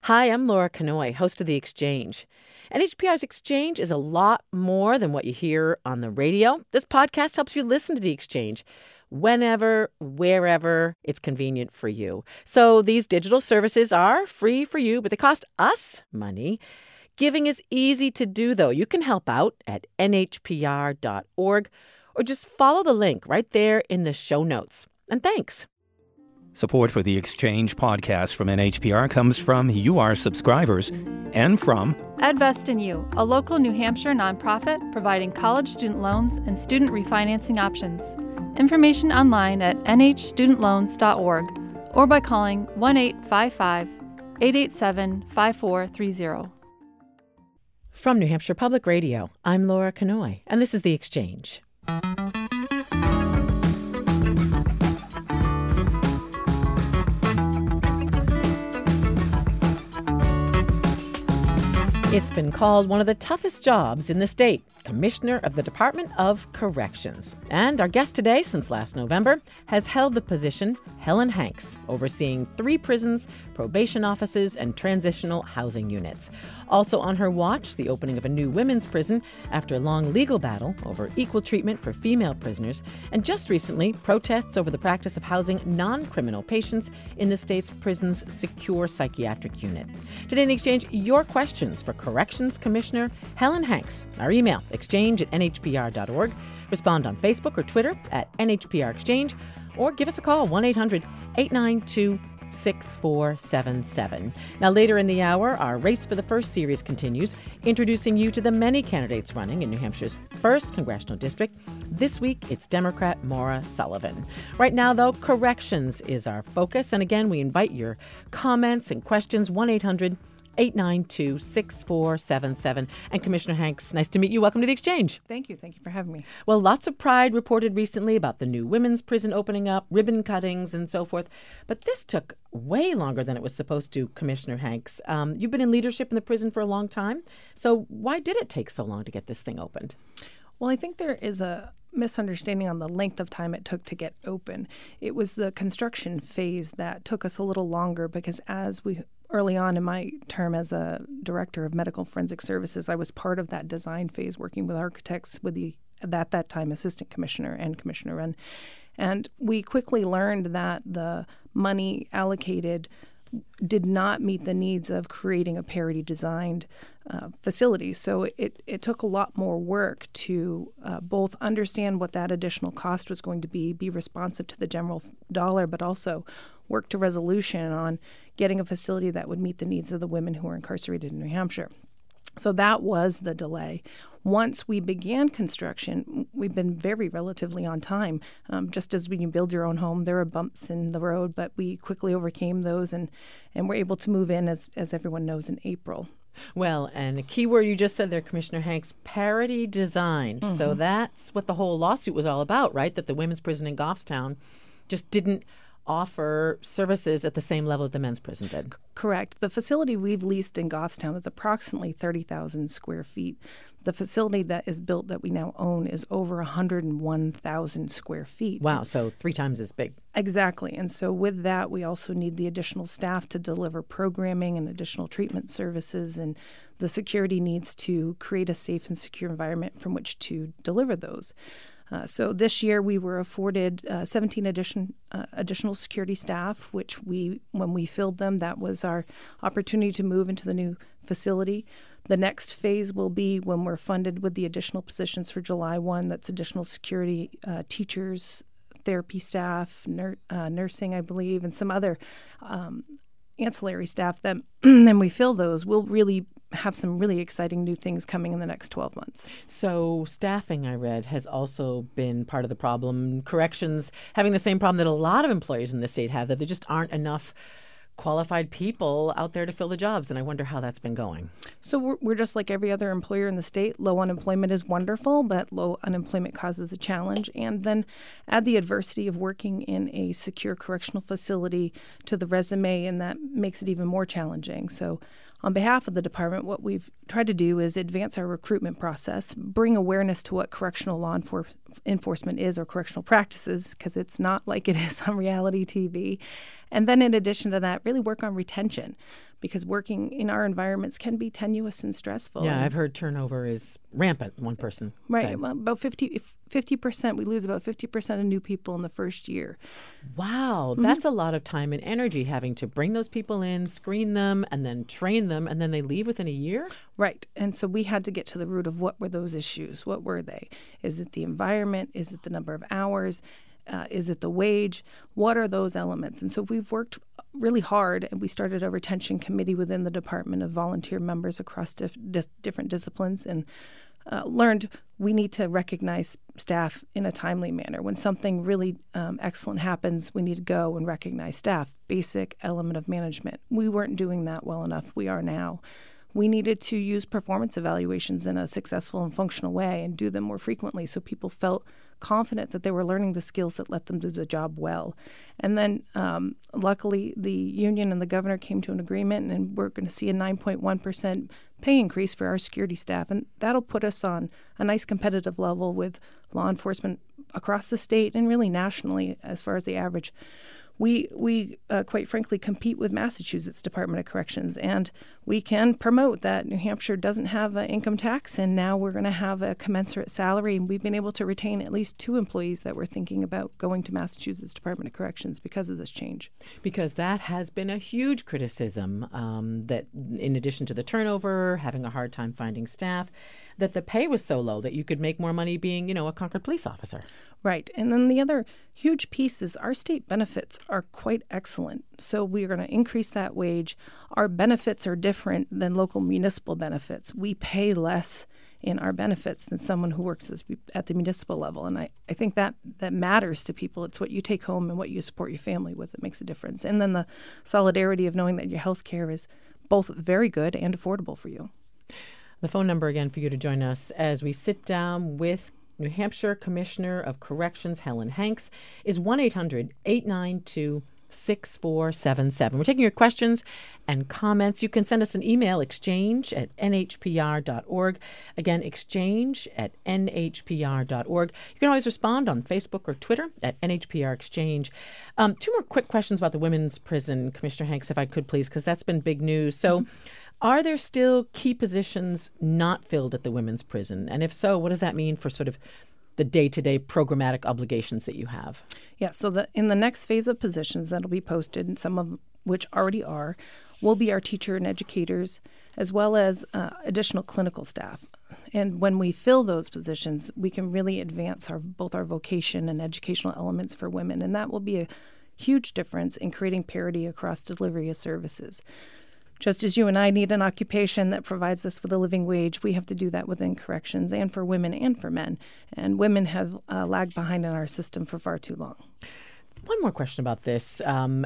Hi, I'm Laura Canoy, host of The Exchange. NHPR's Exchange is a lot more than what you hear on the radio. This podcast helps you listen to The Exchange whenever, wherever it's convenient for you. So these digital services are free for you, but they cost us money. Giving is easy to do, though. You can help out at nhpr.org or just follow the link right there in the show notes. And thanks. Support for the Exchange podcast from NHPR comes from you, our subscribers, and from Edvest in You, a local New Hampshire nonprofit providing college student loans and student refinancing options. Information online at nhstudentloans.org or by calling 1-855-887-5430. From New Hampshire Public Radio, I'm Laura Canoy, and this is The Exchange. It's been called one of the toughest jobs in the state, Commissioner of the Department of Corrections. And our guest today, since last November, has held the position, Helen Hanks, overseeing 3 prisons, probation offices, and transitional housing units. Also on her watch, the opening of a new women's prison after a long legal battle over equal treatment for female prisoners. And just recently, protests over the practice of housing non-criminal patients in the state's prison's secure psychiatric unit. Today in the Exchange, your questions for Corrections Commissioner Helen Hanks. Our email, exchange@nhpr.org. Respond on Facebook or Twitter at NHPR Exchange, or give us a call, 1-800-892-6477. Now, later in the hour, our Race for the First series continues, introducing you to the many candidates running in New Hampshire's 1st Congressional District. This week, it's Democrat Maura Sullivan. Right now, though, corrections is our focus. And again, we invite your comments and questions, 1-800-892-6477. And Commissioner Hanks, nice to meet you. Welcome to the Exchange. Thank you. Thank you for having me. Well, lots of pride reported recently about the new women's prison opening up, ribbon cuttings, and so forth. But this took way longer than it was supposed to, Commissioner Hanks. You've been in leadership in the prison for a long time. So why did it take so long to get this thing opened? Well, I think there is a misunderstanding on the length of time it took to get open. It was the construction phase that took us a little longer because early on in my term as a director of medical forensic services, I was part of that design phase working with architects with at that time assistant commissioner and Commissioner Wren. And we quickly learned that the money allocated did not meet the needs of creating a parity-designed facility. So it took a lot more work to both understand what that additional cost was going to be responsive to the general dollar, but also work to resolution on getting a facility that would meet the needs of the women who are incarcerated in New Hampshire. So that was the delay. Once we began construction, we've been very relatively on time. Just as when you build your own home, there are bumps in the road, but we quickly overcame those and were able to move in, as everyone knows, in April. Well, and a key word you just said there, Commissioner Hanks, parity designed. Mm-hmm. So that's what the whole lawsuit was all about, right? That the women's prison in Goffstown just didn't offer services at the same level that the men's prison did. Correct. The facility we've leased in Goffstown is approximately 30,000 square feet. The facility that is built that we now own is over 101,000 square feet. Wow, so 3 times as big. Exactly. And so with that, we also need the additional staff to deliver programming and additional treatment services, and the security needs to create a safe and secure environment from which to deliver those. So this year we were afforded 17 additional security staff, which when we filled them, that was our opportunity to move into the new facility. The next phase will be when we're funded with the additional positions for July 1. That's additional security teachers, therapy staff, nursing, I believe, and some other ancillary staff. That then we fill those, we'll really have some really exciting new things coming in the next 12 months. So staffing, I read, has also been part of the problem. Corrections having the same problem that a lot of employers in the state have, that there just aren't enough qualified people out there to fill the jobs. And I wonder how that's been going. So we're just like every other employer in the state. Low unemployment is wonderful, but low unemployment causes a challenge. And then add the adversity of working in a secure correctional facility to the resume, and that makes it even more challenging. So on behalf of the department, what we've tried to do is advance our recruitment process, bring awareness to what correctional law enforcement is or correctional practices, because it's not like it is on reality TV, And then in addition to that, really work on retention, because working in our environments can be tenuous and stressful. Yeah, I've heard turnover is rampant, one person Right. said. Well, about 50%, we lose about 50% of new people in the first year. Wow, that's a lot of time and energy having to bring those people in, screen them, and then train them, and then they leave within a year? Right. And so we had to get to the root of what were those issues? What were they? Is it the environment? Is it the number of hours? Is it the wage? What are those elements? And so we've worked really hard, and we started a retention committee within the department of volunteer members across different disciplines, and learned we need to recognize staff in a timely manner. When something really excellent happens, we need to go and recognize staff. Basic element of management. We weren't doing that well enough. We are now. We needed to use performance evaluations in a successful and functional way and do them more frequently so people felt confident that they were learning the skills that let them do the job well. And then luckily the union and the governor came to an agreement, and we're going to see a 9.1% pay increase for our security staff. And that'll put us on a nice competitive level with law enforcement across the state and really nationally as far as the average. We quite frankly compete with Massachusetts Department of Corrections, and we can promote that New Hampshire doesn't have an income tax, and now we're going to have a commensurate salary. And we've been able to retain at least 2 employees that were thinking about going to Massachusetts Department of Corrections because of this change. Because that has been a huge criticism, that in addition to the turnover, having a hard time finding staff, that the pay was so low that you could make more money being, a Concord police officer. Right. And then the other huge piece is our state benefits are quite excellent. So we're going to increase that wage. Our benefits are different than local municipal benefits. We pay less in our benefits than someone who works at the municipal level. And I think that matters to people. It's what you take home and what you support your family with that makes a difference. And then the solidarity of knowing that your health care is both very good and affordable for you. The phone number again for you to join us as we sit down with New Hampshire Commissioner of Corrections Helen Hanks is 1-800-892-6477. We're taking your questions and comments. You can send us an email, exchange@nhpr.org. Again, exchange@nhpr.org. You can always respond on Facebook or Twitter at NHPR Exchange. 2 more quick questions about the women's prison, Commissioner Hanks, if I could please, because that's been big news. So are there still key positions not filled at the women's prison? And if so, what does that mean for sort of the day-to-day programmatic obligations that you have? Yeah, so in the next phase of positions that'll be posted, and some of which already are, will be our teacher and educators, as well as additional clinical staff. And when we fill those positions, we can really advance both our vocation and educational elements for women. And that will be a huge difference in creating parity across delivery of services. Just as you and I need an occupation that provides us with a living wage, we have to do that within corrections and for women and for men. And women have lagged behind in our system for far too long. One more question about this.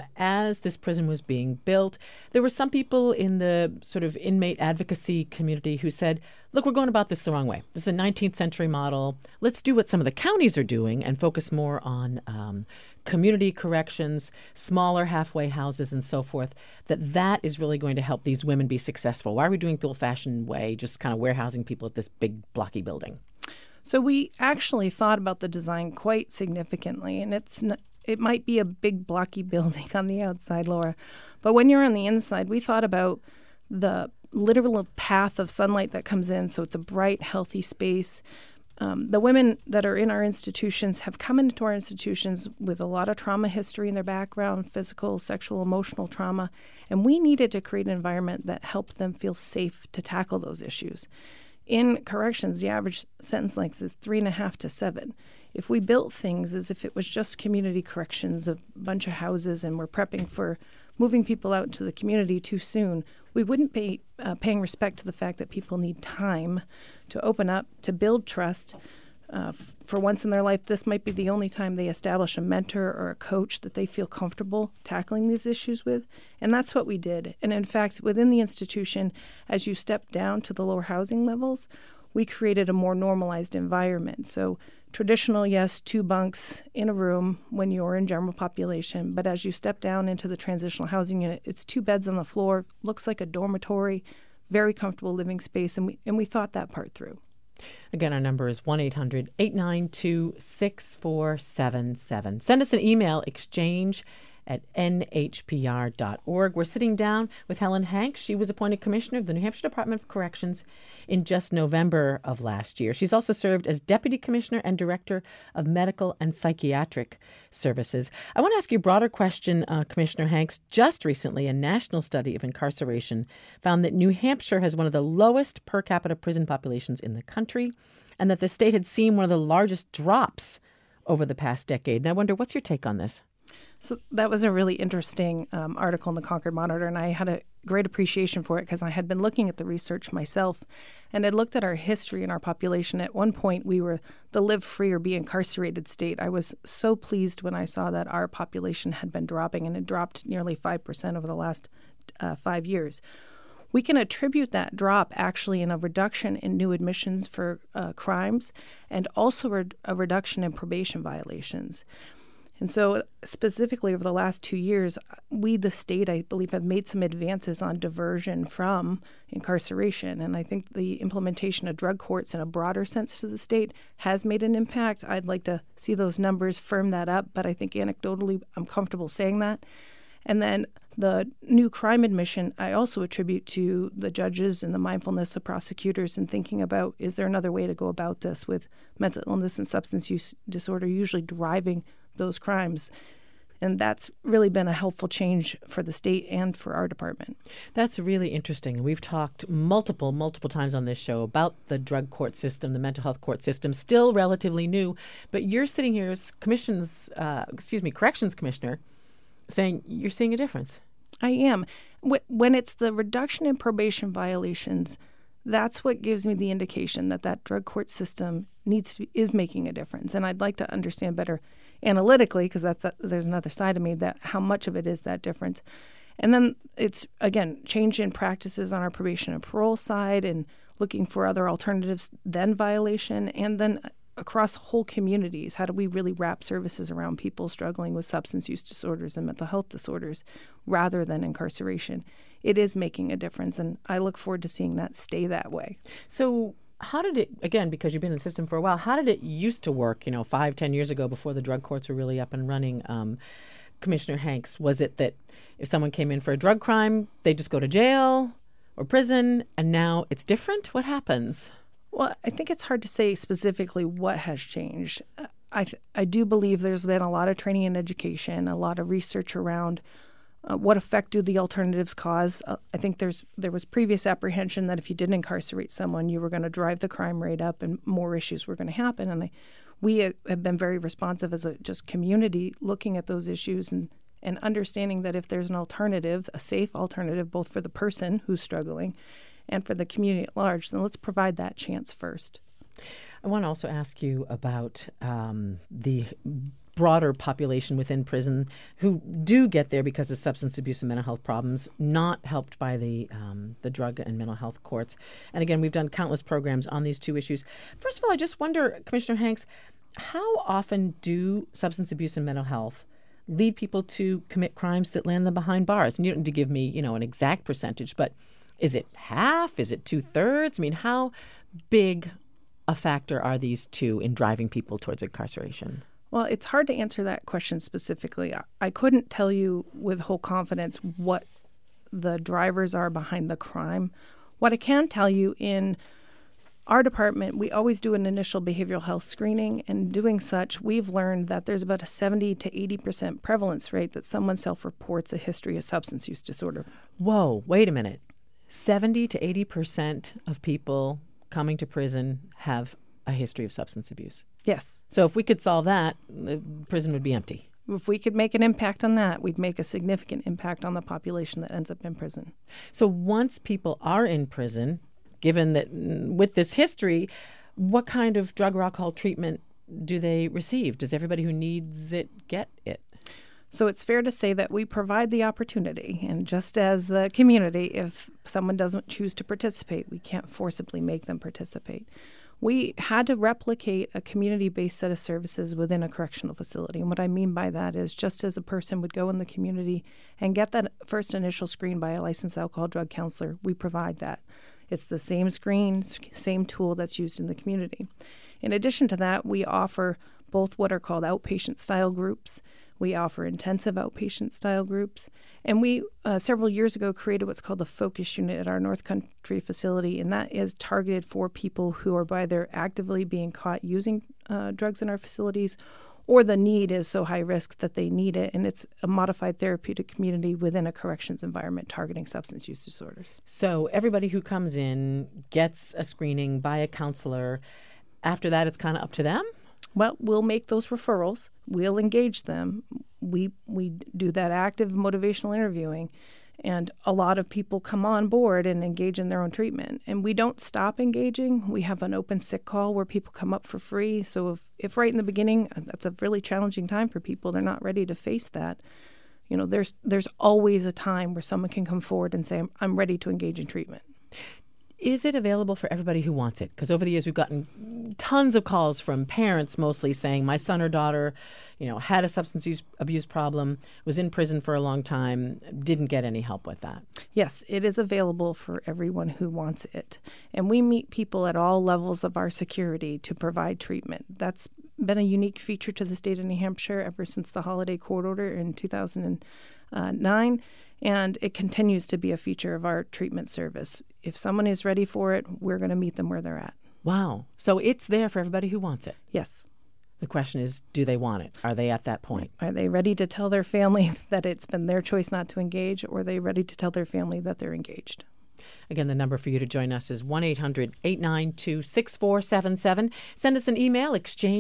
As this prison was being built, there were some people in the sort of inmate advocacy community who said, look, we're going about this the wrong way. This is a 19th century model. Let's do what some of the counties are doing and focus more on community corrections, smaller halfway houses and so forth, that is really going to help these women be successful. Why are we doing it the old-fashioned way, just kind of warehousing people at this big blocky building? So we actually thought about the design quite significantly, and it might be a big blocky building on the outside, Laura, but when you're on the inside, we thought about the literal path of sunlight that comes in, so it's a bright, healthy space. The women that are in our institutions have come into our institutions with a lot of trauma history in their background, physical, sexual, emotional trauma, and we needed to create an environment that helped them feel safe to tackle those issues. In corrections, the average sentence length is 3.5 to 7. If we built things as if it was just community corrections, a bunch of houses, and we're prepping for moving people out into the community too soon, we wouldn't be paying respect to the fact that people need time to open up, to build trust. For once in their life, this might be the only time they establish a mentor or a coach that they feel comfortable tackling these issues with. And that's what we did. And in fact, within the institution, as you step down to the lower housing levels, we created a more normalized environment. So traditional, yes, 2 bunks in a room when you're in general population. But as you step down into the transitional housing unit, it's 2 beds on the floor, looks like a dormitory, very comfortable living space. And we thought that part through. Again, our number is 1-800-892-6477. Send us an email, exchange at nhpr.org. We're sitting down with Helen Hanks. She was appointed commissioner of the New Hampshire Department of Corrections in just November of last year. She's also served as deputy commissioner and director of medical and psychiatric services. I want to ask you a broader question, Commissioner Hanks. Just recently, a national study of incarceration found that New Hampshire has one of the lowest per capita prison populations in the country, and that the state had seen one of the largest drops over the past decade. And I wonder, what's your take on this? So that was a really interesting article in the Concord Monitor, and I had a great appreciation for it because I had been looking at the research myself and had looked at our history and our population. At one point, we were the live free or be incarcerated state. I was so pleased when I saw that our population had been dropping, and it dropped nearly 5% over the last 5 years. We can attribute that drop actually in a reduction in new admissions for crimes and also a reduction in probation violations. And so specifically over the last 2 years, we, the state, I believe, have made some advances on diversion from incarceration. And I think the implementation of drug courts in a broader sense to the state has made an impact. I'd like to see those numbers firm that up, but I think anecdotally I'm comfortable saying that. And then the new crime admission, I also attribute to the judges and the mindfulness of prosecutors in thinking about, is there another way to go about this with mental illness and substance use disorder usually driving those crimes? And that's really been a helpful change for the state and for our department. That's really interesting. We've talked multiple times on this show about the drug court system, the mental health court system, still relatively new. But you're sitting here as corrections commissioner, saying you're seeing a difference. I am. When it's the reduction in probation violations, that's what gives me the indication that that drug court system is making a difference. And I'd like to understand better analytically, because there's another side of me, that how much of it is that difference. And then it's, again, change in practices on our probation and parole side and looking for other alternatives than violation. And then across whole communities, how do we really wrap services around people struggling with substance use disorders and mental health disorders rather than incarceration? It is making a difference, and I look forward to seeing that stay that way. So how did it, again, because you've been in the system for a while, how did it used to work, 5-10 years ago before the drug courts were really up and running? Commissioner Hanks, was it that if someone came in for a drug crime, they just go to jail or prison, and now it's different? What happens? Well, I think it's hard to say specifically what has changed. I do believe there's been a lot of training and education, a lot of research around what effect do the alternatives cause. I think there was previous apprehension that if you didn't incarcerate someone, you were going to drive the crime rate up and more issues were going to happen. And we have been very responsive as a just community looking at those issues and understanding that if there's an alternative, a safe alternative, both for the person who's struggling and for the community at large, then let's provide that chance first. I want to also ask you about the broader population within prison who do get there because of substance abuse and mental health problems, not helped by the drug and mental health courts. And again, we've done countless programs on these two issues. First of all, I just wonder, Commissioner Hanks, how often do substance abuse and mental health lead people to commit crimes that land them behind bars? And you don't need to give me, an exact percentage, but is it half? Is it 2/3? I mean, how big a factor are these two in driving people towards incarceration? Well, it's hard to answer that question specifically. I couldn't tell you with whole confidence what the drivers are behind the crime. What I can tell you, in our department, we always do an initial behavioral health screening, and doing such, we've learned that there's about a 70 to 80% prevalence rate that someone self-reports a history of substance use disorder. Whoa, wait a minute. 70 to 80% of people coming to prison have a history of substance abuse. Yes. So if we could solve that, the prison would be empty. If we could make an impact on that, we'd make a significant impact on the population that ends up in prison. So once people are in prison, given that with this history, what kind of drug or alcohol treatment do they receive? Does everybody who needs it get it? So it's fair to say that we provide the opportunity, and just as the community, if someone doesn't choose to participate, we can't forcibly make them participate. We had to replicate a community-based set of services within a correctional facility. And what I mean by that is, just as a person would go in the community and get that first initial screen by a licensed alcohol drug counselor, we provide that. It's the same screen, same tool that's used in the community. In addition to that, we offer both what are called outpatient style groups, We offer intensive outpatient style groups. And we, several years ago, created what's called the Focus Unit at our North Country facility, and that is targeted for people who are either actively being caught using drugs in our facilities, or the need is so high risk that they need it, and it's a modified therapeutic community within a corrections environment targeting substance use disorders. So everybody who comes in gets a screening by a counselor. After that, it's kind of up to them? Well, we'll make those referrals. We'll engage them. We do that active motivational interviewing, and a lot of people come on board and engage in their own treatment. And we don't stop engaging. We have an open sick call where people come up for free. So if right in the beginning, that's a really challenging time for people, they're not ready to face that, there's always a time where someone can come forward and say, I'm ready to engage in treatment. Is it available for everybody who wants it? Because over the years, we've gotten tons of calls from parents mostly saying, my son or daughter, had a substance abuse problem, was in prison for a long time, didn't get any help with that. Yes, it is available for everyone who wants it. And we meet people at all levels of our security to provide treatment. That's been a unique feature to the state of New Hampshire ever since the Holiday Court Order in 2009. And it continues to be a feature of our treatment service. If someone is ready for it, we're going to meet them where they're at. Wow. So it's there for everybody who wants it. Yes. The question is, do they want it? Are they at that point? Are they ready to tell their family that it's been their choice not to engage, or are they ready to tell their family that they're engaged? Again, the number for you to join us is 1-800-892-6477. Send us an email,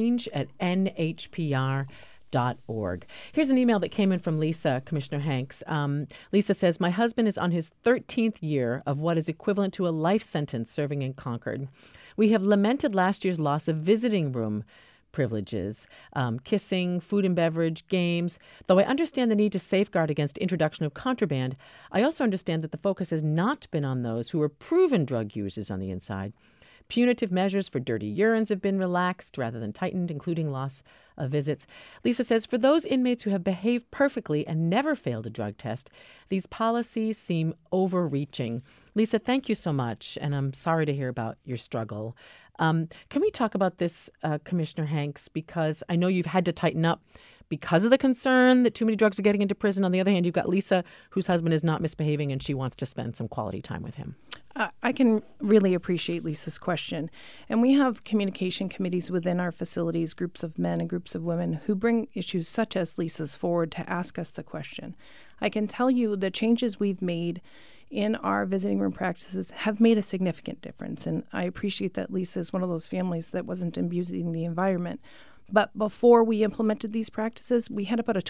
exchange@nhpr.org. Here's an email that came in from Lisa, Commissioner Hanks. Lisa says, my husband is on his 13th year of what is equivalent to a life sentence serving in Concord. We have lamented last year's loss of visiting room privileges, kissing, food and beverage, games. Though I understand the need to safeguard against introduction of contraband, I also understand that the focus has not been on those who are proven drug users on the inside. Punitive measures for dirty urines have been relaxed rather than tightened, including loss of visits. Lisa says, for those inmates who have behaved perfectly and never failed a drug test, these policies seem overreaching. Lisa, thank you so much, and I'm sorry to hear about your struggle. Can we talk about this, Commissioner Hanks, because I know you've had to tighten up because of the concern that too many drugs are getting into prison. On the other hand, you've got Lisa, whose husband is not misbehaving, and she wants to spend some quality time with him. I can really appreciate Lisa's question. And we have communication committees within our facilities, groups of men and groups of women who bring issues such as Lisa's forward to ask us the question. I can tell you the changes we've made in our visiting room practices have made a significant difference. And I appreciate that Lisa is one of those families that wasn't abusing the environment. But before we implemented these practices, we had about a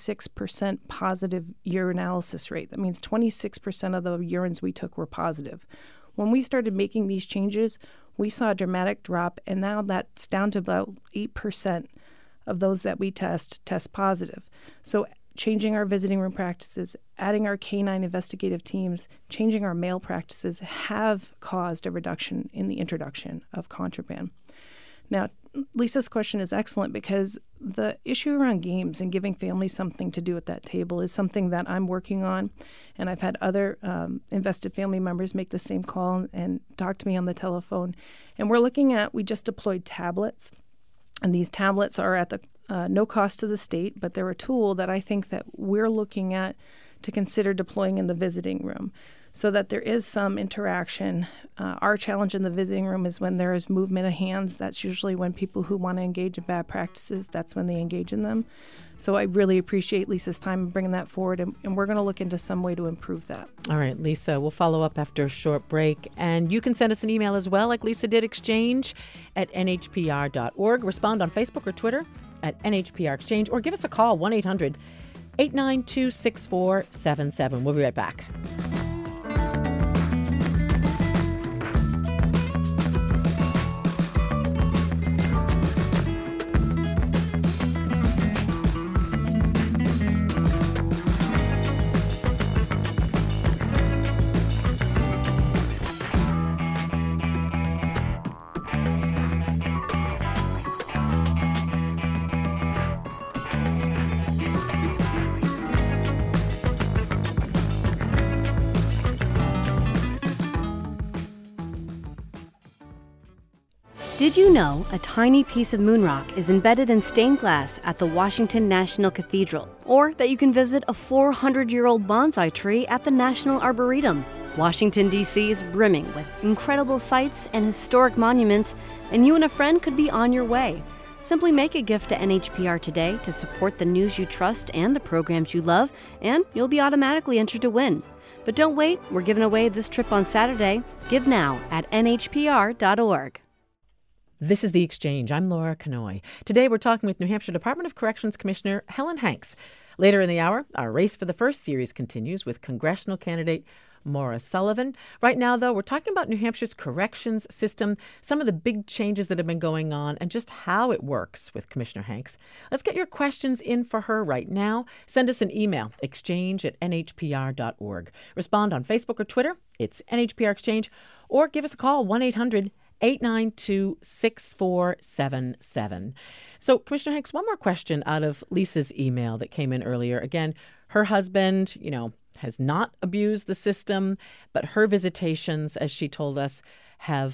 26% positive urinalysis rate. That means 26% of the urines we took were positive. When we started making these changes, we saw a dramatic drop, and now that's down to about 8% of those that we test positive. So changing our visiting room practices, adding our canine investigative teams, changing our mail practices have caused a reduction in the introduction of contraband. Now, Lisa's question is excellent because the issue around games and giving families something to do at that table is something that I'm working on. And I've had other invested family members make the same call and talk to me on the telephone. And we're looking at, we just deployed tablets. And these tablets are at the no cost to the state, but they're a tool that I think that we're looking at to consider deploying in the visiting room, so that there is some interaction. Our challenge in the visiting room is when there is movement of hands. That's usually when people who want to engage in bad practices, that's when they engage in them. So I really appreciate Lisa's time in bringing that forward, and we're going to look into some way to improve that. All right, Lisa, we'll follow up after a short break. And you can send us an email as well, like Lisa did, exchange@nhpr.org. Respond on Facebook or Twitter @NHPR Exchange, or give us a call, 1-800-892-6477. We'll be right back. Did you know a tiny piece of moon rock is embedded in stained glass at the Washington National Cathedral? Or that you can visit a 400-year-old bonsai tree at the National Arboretum? Washington, D.C. is brimming with incredible sights and historic monuments, and you and a friend could be on your way. Simply make a gift to NHPR today to support the news you trust and the programs you love, and you'll be automatically entered to win. But don't wait, we're giving away this trip on Saturday. Give now at nhpr.org. This is The Exchange. I'm Laura Kanoy. Today we're talking with New Hampshire Department of Corrections Commissioner Helen Hanks. Later in the hour, our Race for the First series continues with congressional candidate Maura Sullivan. Right now, though, we're talking about New Hampshire's corrections system, some of the big changes that have been going on, and just how it works with Commissioner Hanks. Let's get your questions in for her right now. Send us an email, exchange@nhpr.org. Respond on Facebook or Twitter. It's NHPR Exchange. Or give us a call, 1-800-892-6477. So, Commissioner Hanks, one more question out of Lisa's email that came in earlier. Again, her husband, has not abused the system, but her visitations, as she told us, have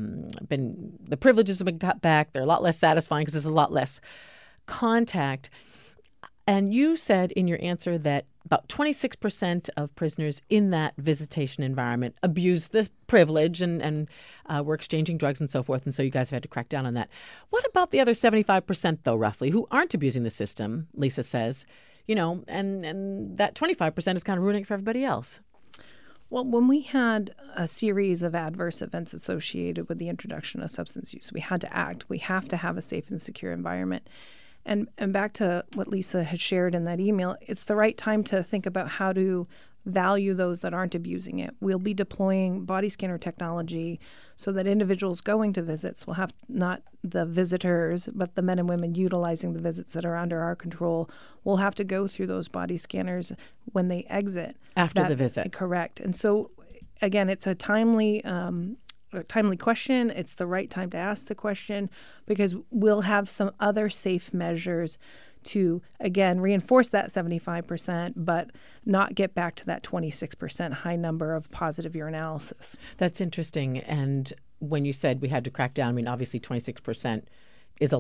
the privileges have been cut back. They're a lot less satisfying because there's a lot less contact. And you said in your answer that about 26% of prisoners in that visitation environment abuse this privilege and were exchanging drugs and so forth. And so you guys have had to crack down on that. What about the other 75%, though, roughly, who aren't abusing the system, Lisa says? And that 25% is kind of ruining it for everybody else. Well, when we had a series of adverse events associated with the introduction of substance use, we had to act. We have to have a safe and secure environment. And back to what Lisa had shared in that email, it's the right time to think about how to value those that aren't abusing it. We'll be deploying body scanner technology so that individuals going to visits will have not the visitors, but the men and women utilizing the visits that are under our control will have to go through those body scanners when they exit. After the visit. Correct. And so, again, it's a timely question. It's the right time to ask the question because we'll have some other safe measures to, again, reinforce that 75%, but not get back to that 26% high number of positive urinalysis. That's interesting. And when you said we had to crack down, obviously 26% is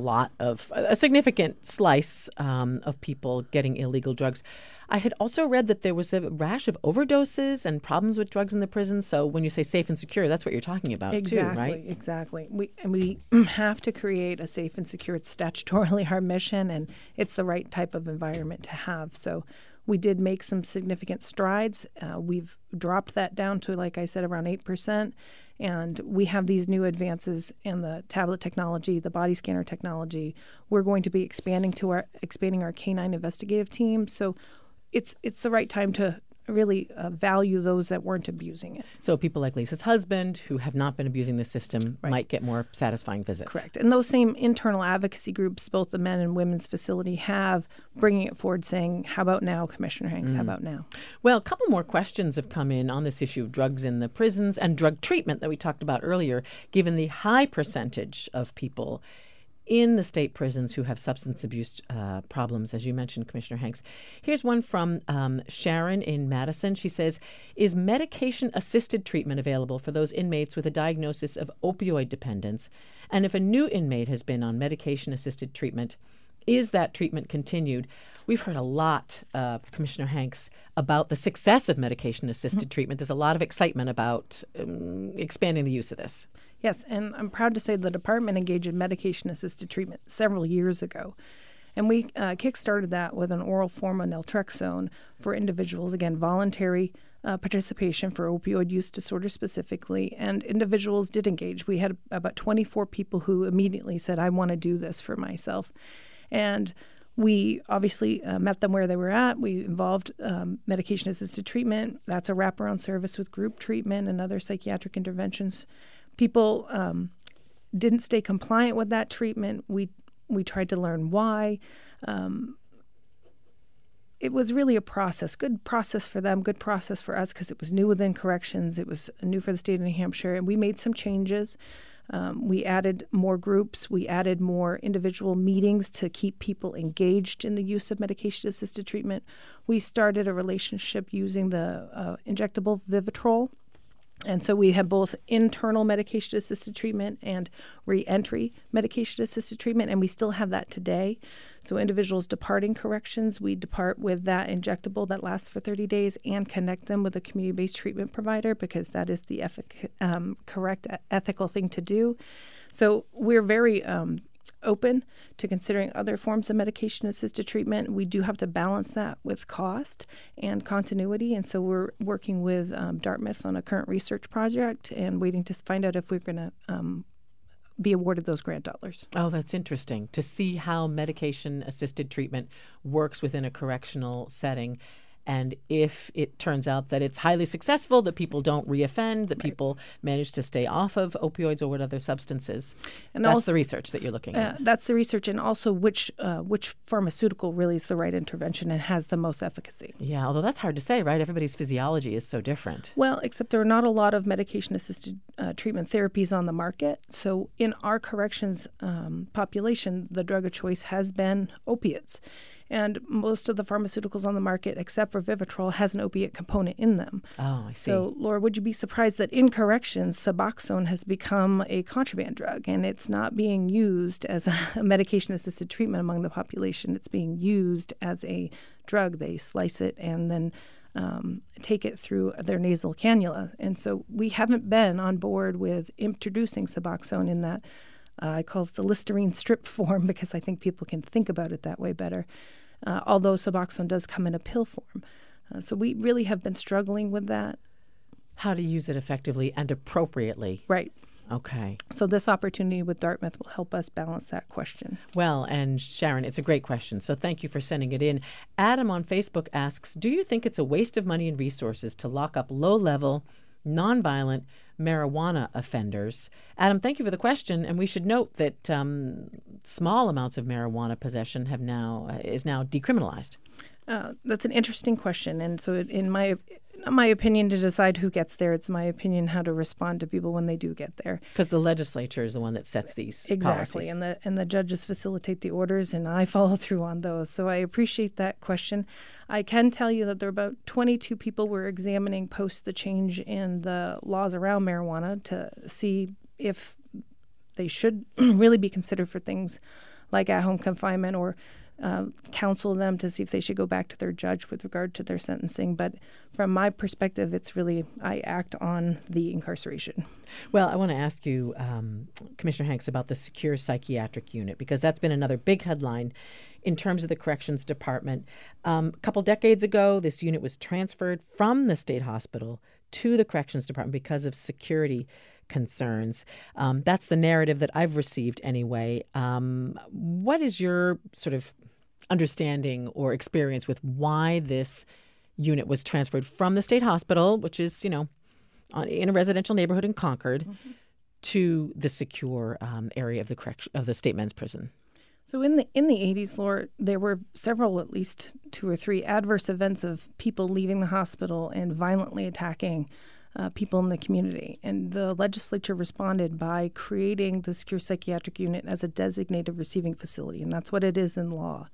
a significant slice of people getting illegal drugs. I had also read that there was a rash of overdoses and problems with drugs in the prison. So when you say safe and secure, that's what you're talking about too, right? Exactly. We have to create a safe and secure. It's statutorily our mission, and it's the right type of environment to have. So we did make some significant strides. We've dropped that down to, like I said, around 8%. And we have these new advances in the tablet technology, the body scanner technology. We're going to be expanding our canine investigative team. So it's the right time to really value those that weren't abusing it. So people like Lisa's husband who have not been abusing the system might get more satisfying visits. Correct. And those same internal advocacy groups, both the men and women's facility have, bringing it forward saying, how about now, Commissioner Hanks, how about now? Well, a couple more questions have come in on this issue of drugs in the prisons and drug treatment that we talked about earlier, given the high percentage of people in the state prisons who have substance abuse problems, as you mentioned, Commissioner Hanks. Here's one from Sharon in Madison. She says, is medication-assisted treatment available for those inmates with a diagnosis of opioid dependence? And if a new inmate has been on medication-assisted treatment, is that treatment continued? We've heard a lot, Commissioner Hanks, about the success of medication-assisted treatment. There's a lot of excitement about expanding the use of this. Yes, and I'm proud to say the department engaged in medication-assisted treatment several years ago. And we kickstarted that with an oral form of naltrexone for individuals, again, voluntary participation for opioid use disorder specifically, and individuals did engage. We had about 24 people who immediately said, I want to do this for myself. And we obviously met them where they were at. We involved medication-assisted treatment. That's a wraparound service with group treatment and other psychiatric interventions. People didn't stay compliant with that treatment. We tried to learn why. It was really a process, good process for them, good process for us because it was new within corrections. It was new for the state of New Hampshire, and we made some changes. We added more groups. We added more individual meetings to keep people engaged in the use of medication-assisted treatment. We started a relationship using the injectable Vivitrol. And so we have both internal medication-assisted treatment and reentry medication-assisted treatment, and we still have that today. So individuals departing corrections, we depart with that injectable that lasts for 30 days and connect them with a community-based treatment provider because that is the correct ethical thing to do. So we're very open to considering other forms of medication-assisted treatment. We do have to balance that with cost and continuity, and so we're working with Dartmouth on a current research project and waiting to find out if we're going to be awarded those grant dollars. Oh, that's interesting to see how medication-assisted treatment works within a correctional setting. And if it turns out that it's highly successful, that people don't reoffend, that people manage to stay off of opioids or what other substances, and that's the research that you're looking at. That's the research, and also which pharmaceutical really is the right intervention and has the most efficacy. Yeah, although that's hard to say, right? Everybody's physiology is so different. Well, except there are not a lot of medication-assisted treatment therapies on the market. So in our corrections population, the drug of choice has been opiates. And most of the pharmaceuticals on the market, except for Vivitrol, has an opiate component in them. Oh, I see. So, Laura, would you be surprised that in corrections, Suboxone has become a contraband drug, and it's not being used as a medication-assisted treatment among the population. It's being used as a drug. They slice it and then take it through their nasal cannula. And so we haven't been on board with introducing Suboxone in that I call it the Listerine strip form because I think people can think about it that way better. Although Suboxone does come in a pill form. So we really have been struggling with that. How to use it effectively and appropriately. Right. Okay. So this opportunity with Dartmouth will help us balance that question. Well, and Sharon, it's a great question, so thank you for sending it in. Adam on Facebook asks, do you think it's a waste of money and resources to lock up low-level, nonviolent marijuana offenders? Adam, thank you for the question, and we should note that small amounts of marijuana possession is now decriminalized. That's an interesting question, and so in my opinion, to decide who gets there, it's my opinion how to respond to people when they do get there. Because the legislature is the one that sets these exactly, policies. and the judges facilitate the orders, and I follow through on those. So I appreciate that question. I can tell you that there are about 22 people we're examining post the change in the laws around marijuana to see if they should really be considered for things like at-home confinement or counsel them to see if they should go back to their judge with regard to their sentencing. But from my perspective, it's really I act on the incarceration. Well, I want to ask you, Commissioner Hanks, about the Secure Psychiatric Unit, because that's been another big headline in terms of the Corrections Department. A couple decades ago, this unit was transferred from the state hospital to the Corrections Department because of security concerns. That's the narrative that I've received anyway. What is your sort of understanding or experience with why this unit was transferred from the state hospital, which is, in a residential neighborhood in Concord, to the secure area of the state men's prison? So in the 80s, Laura, there were several, at least 2 or 3 adverse events of people leaving the hospital and violently attacking people in the community. And the legislature responded by creating the Secure Psychiatric Unit as a designated receiving facility, and that's what it is in law.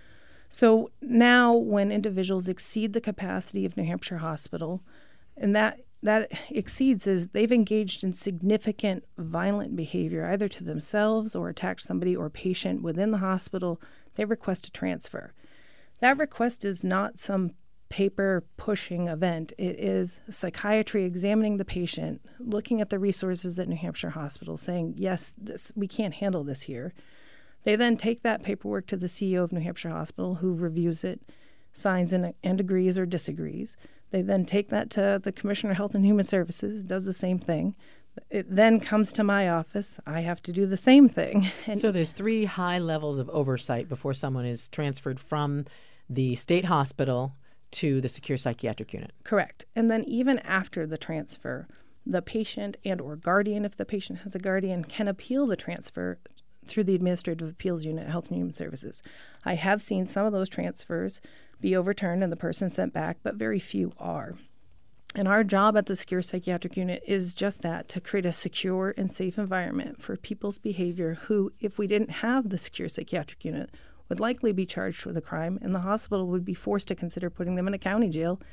So now when individuals exceed the capacity of New Hampshire Hospital, and that exceeds is they've engaged in significant violent behavior, either to themselves or attacked somebody or patient within the hospital, they request a transfer. That request is not some paper-pushing event. It is psychiatry examining the patient, looking at the resources at New Hampshire Hospital, saying, yes, we can't handle this here. They then take that paperwork to the CEO of New Hampshire Hospital, who reviews it, signs and agrees or disagrees. They then take that to the Commissioner of Health and Human Services, does the same thing. It then comes to my office. I have to do the same thing. And so there's 3 high levels of oversight before someone is transferred from the state hospital to the Secure Psychiatric Unit. Correct. And then even after the transfer, the patient and or guardian, if the patient has a guardian, can appeal the transfer through the Administrative Appeals Unit at Health and Human Services. I have seen some of those transfers be overturned and the person sent back, but very few are. And our job at the Secure Psychiatric Unit is just that, to create a secure and safe environment for people's behavior who, if we didn't have the Secure Psychiatric Unit, would likely be charged with a crime, and the hospital would be forced to consider putting them in a county jail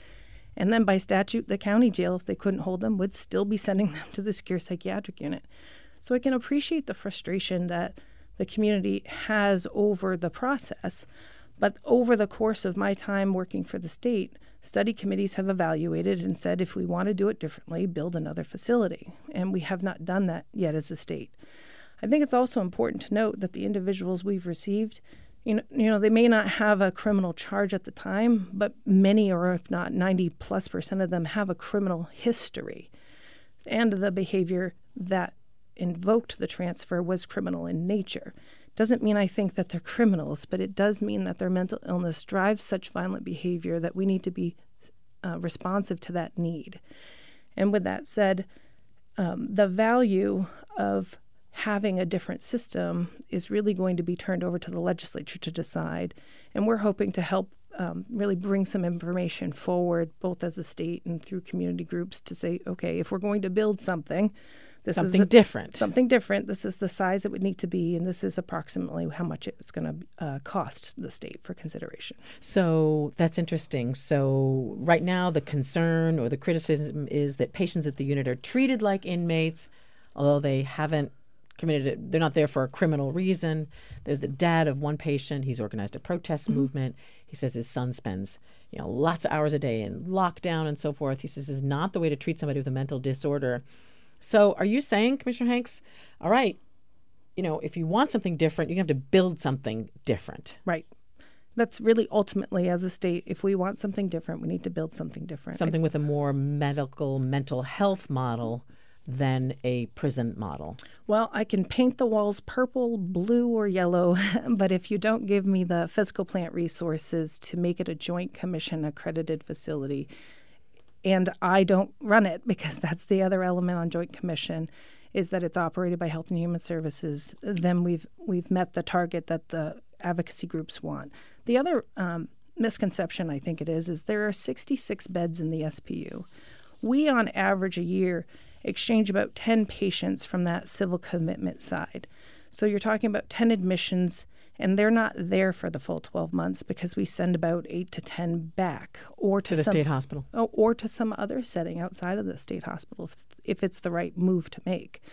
And then by statute, the county jail, if they couldn't hold them, would still be sending them to the secure psychiatric unit. So I can appreciate the frustration that the community has over the process. But over the course of my time working for the state, study committees have evaluated and said, if we want to do it differently, build another facility. And we have not done that yet as a state. I think it's also important to note that the individuals we've received, they may not have a criminal charge at the time, but many, or if not 90+% of them, have a criminal history. And the behavior that invoked the transfer was criminal in nature. Doesn't mean I think that they're criminals, but it does mean that their mental illness drives such violent behavior that we need to be responsive to that need. And with that said, the value of having a different system is really going to be turned over to the legislature to decide. And we're hoping to help really bring some information forward, both as a state and through community groups, to say, okay, if we're going to build something, something different. Something different. This is the size it would need to be, and this is approximately how much it's going to cost the state for consideration. So that's interesting. So right now the concern or the criticism is that patients at the unit are treated like inmates, although they haven't committed it. They're not there for a criminal reason. There's the dad of one patient. He's organized a protest movement. He says his son spends lots of hours a day in lockdown and so forth. He says this is not the way to treat somebody with a mental disorder. So are you saying, Commissioner Hanks, all right, if you want something different, you have to build something different? Right. That's really ultimately, as a state, if we want something different, we need to build something different. Something with a more mental health model than a prison model. Well, I can paint the walls purple, blue, or yellow, but if you don't give me the fiscal plant resources to make it a Joint Commission accredited facility, and I don't run it, because that's the other element on Joint Commission, is that it's operated by Health and Human Services, then we've met the target that the advocacy groups want. The other misconception, I think it is there are 66 beds in the SPU. We, on average, a year, exchange about 10 patients from that civil commitment side. So you're talking about 10 admissions, and they're not there for the full 12 months because we send about 8 to 10 back, or to the state hospital, or to some other setting outside of the state hospital if it's the right move to make.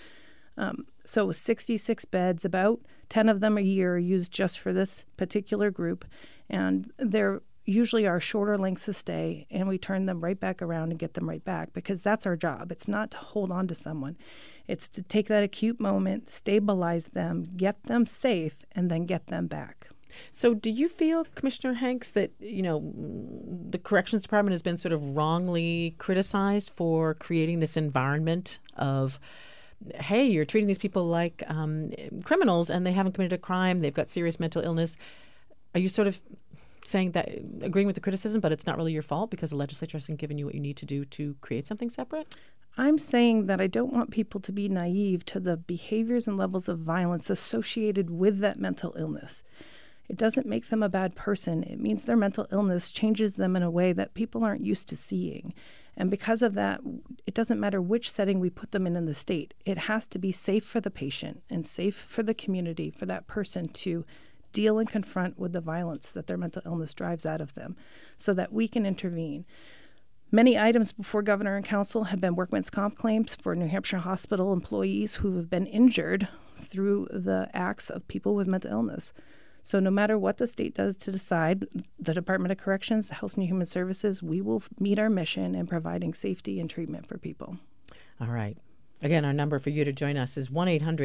So 66 beds, about 10 of them a year are used just for this particular group, and they're usually our shorter lengths of stay, and we turn them right back around and get them right back, because that's our job. It's not to hold on to someone. It's to take that acute moment, stabilize them, get them safe, and then get them back. So do you feel, Commissioner Hanks, that, the Corrections Department has been sort of wrongly criticized for creating this environment of, hey, you're treating these people like criminals and they haven't committed a crime, they've got serious mental illness? Are you sort of saying that, agreeing with the criticism, but it's not really your fault because the legislature hasn't given you what you need to do to create something separate? I'm saying that I don't want people to be naive to the behaviors and levels of violence associated with that mental illness. It doesn't make them a bad person. It means their mental illness changes them in a way that people aren't used to seeing. And because of that, it doesn't matter which setting we put them in the state. It has to be safe for the patient and safe for the community, for that person to deal and confront with the violence that their mental illness drives out of them, so that we can intervene. Many items before Governor and Council have been workman's comp claims for New Hampshire hospital employees who have been injured through the acts of people with mental illness. So no matter what the state does to decide, the Department of Corrections, Health and Human Services, we will meet our mission in providing safety and treatment for people. All right. Again, our number for you to join us is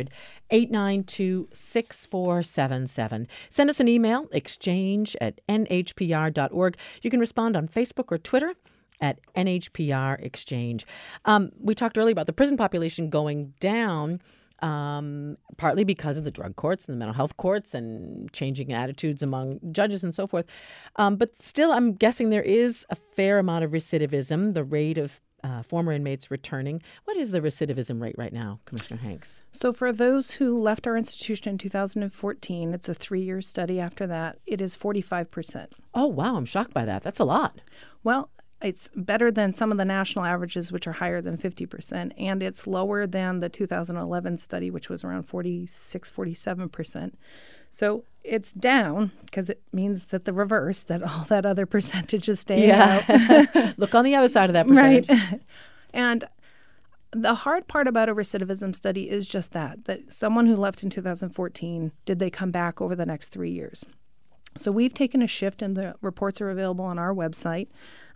1-800-892-6477. Send us an email, exchange@nhpr.org. You can respond on Facebook or Twitter at NHPR Exchange. We talked earlier about the prison population going down, partly because of the drug courts and the mental health courts and changing attitudes among judges and so forth. But still, I'm guessing there is a fair amount of recidivism, the rate of former inmates returning. What is the recidivism rate right now, Commissioner Hanks? So for those who left our institution in 2014, it's a 3-year study after that, it is 45%. Oh, wow. I'm shocked by that. That's a lot. Well, it's better than some of the national averages, which are higher than 50%, and it's lower than the 2011 study, which was around 46, 47%. So it's down because it means that the reverse, that all that other percentage is staying out. Look on the other side of that percentage. Right. And the hard part about a recidivism study is just that someone who left in 2014, did they come back over the next 3 years? So we've taken a shift, and the reports are available on our website,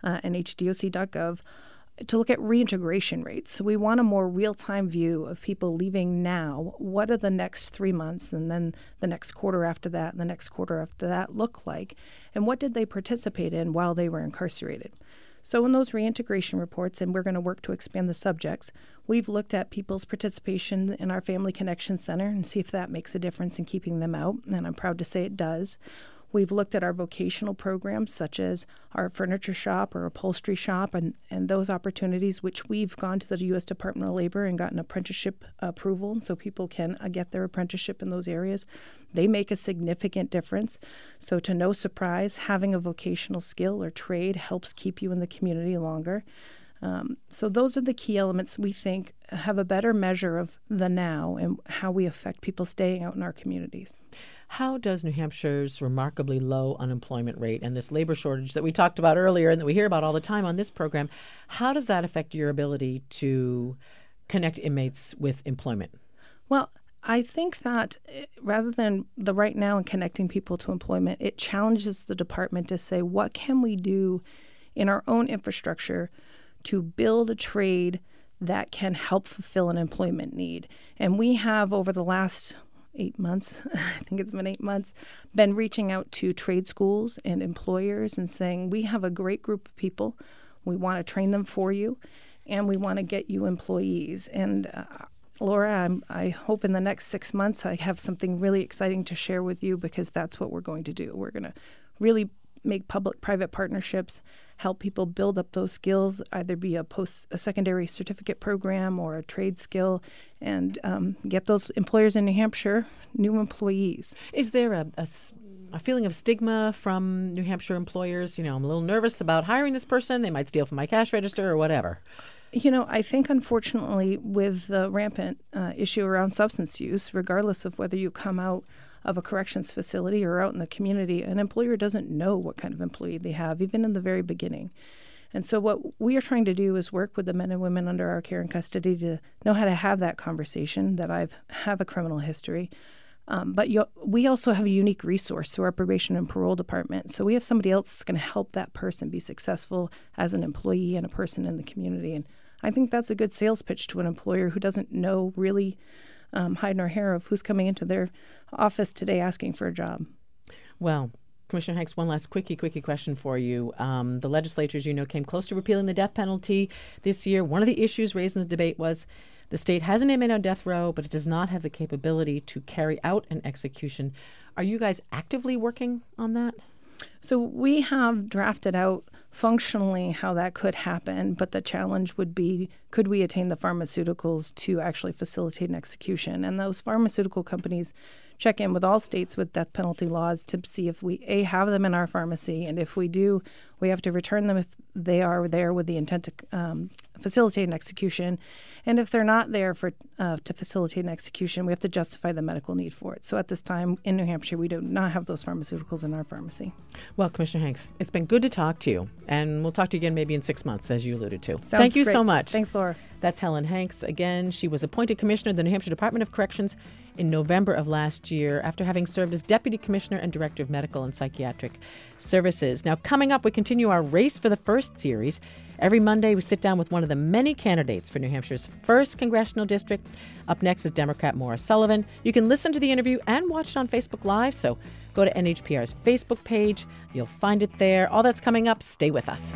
nhdoc.gov, to look at reintegration rates. So we want a more real-time view of people leaving now. What are the next 3 months, and then the next quarter after that, and the next quarter after that look like? And what did they participate in while they were incarcerated? So in those reintegration reports, and we're going to work to expand the subjects, we've looked at people's participation in our Family Connection Center and see if that makes a difference in keeping them out, and I'm proud to say it does. We've looked at our vocational programs, such as our furniture shop or upholstery shop, and those opportunities, which we've gone to the U.S. Department of Labor and gotten apprenticeship approval so people can get their apprenticeship in those areas. They make a significant difference. So to no surprise, having a vocational skill or trade helps keep you in the community longer. So those are the key elements we think have a better measure of the now and how we affect people staying out in our communities. How does New Hampshire's remarkably low unemployment rate and this labor shortage that we talked about earlier and that we hear about all the time on this program, how does that affect your ability to connect inmates with employment? Well, I think that rather than the right now and connecting people to employment, it challenges the department to say, what can we do in our own infrastructure to build a trade that can help fulfill an employment need? And we have, over the last 8 months, I think it's been 8 months, been reaching out to trade schools and employers and saying, we have a great group of people. We want to train them for you, and we want to get you employees. And Laura, I hope in the next 6 months I have something really exciting to share with you, because that's what we're going to do. We're going to really make public-private partnerships, help people build up those skills, either be a secondary certificate program or a trade skill, and get those employers in New Hampshire new employees. Is there a feeling of stigma from New Hampshire employers? I'm a little nervous about hiring this person. They might steal from my cash register or whatever. I think, unfortunately, with the rampant issue around substance use, regardless of whether you come out of a corrections facility or out in the community, an employer doesn't know what kind of employee they have, even in the very beginning. And so what we are trying to do is work with the men and women under our care and custody to know how to have that conversation, that have a criminal history. But we also have a unique resource through our probation and parole department. So we have somebody else that's going to help that person be successful as an employee and a person in the community. And I think that's a good sales pitch to an employer who doesn't know really hide nor hair of who's coming into their office today asking for a job. Well, Commissioner Hanks, one last quickie question for you. The legislature, as you know, came close to repealing the death penalty this year. One of the issues raised in the debate was the state has an inmate on death row, but it does not have the capability to carry out an execution. Are you guys actively working on that? So we have drafted out functionally how that could happen, but the challenge would be, could we attain the pharmaceuticals to actually facilitate an execution? And those pharmaceutical companies check in with all states with death penalty laws to see if we, have them in our pharmacy, and if we do, we have to return them if they are there with the intent to facilitate an execution. And if they're not there to facilitate an execution, we have to justify the medical need for it. So at this time in New Hampshire, we do not have those pharmaceuticals in our pharmacy. Well, Commissioner Hanks, it's been good to talk to you, and we'll talk to you again maybe in 6 months, as you alluded to. Thank you great. so much. Thanks, Laura. That's Helen Hanks. Again, she was appointed commissioner of the New Hampshire Department of Corrections in November of last year after having served as deputy commissioner and director of medical and psychiatric services. Now, coming up, we continue our Race for the First series. Every Monday, we sit down with one of the many candidates for New Hampshire's 1st congressional district. Up next is Democrat Maura Sullivan. You can listen to the interview and watch it on Facebook Live, so go to NHPR's Facebook page. You'll find it there. All that's coming up. Stay with us.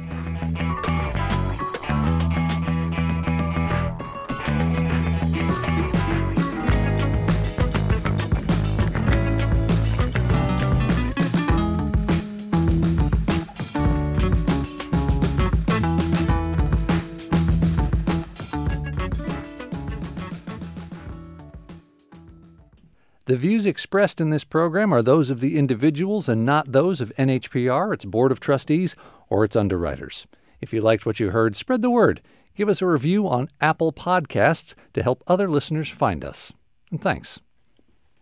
The views expressed in this program are those of the individuals and not those of NHPR, its Board of Trustees, or its underwriters. If you liked what you heard, spread the word. Give us a review on Apple Podcasts to help other listeners find us. And thanks.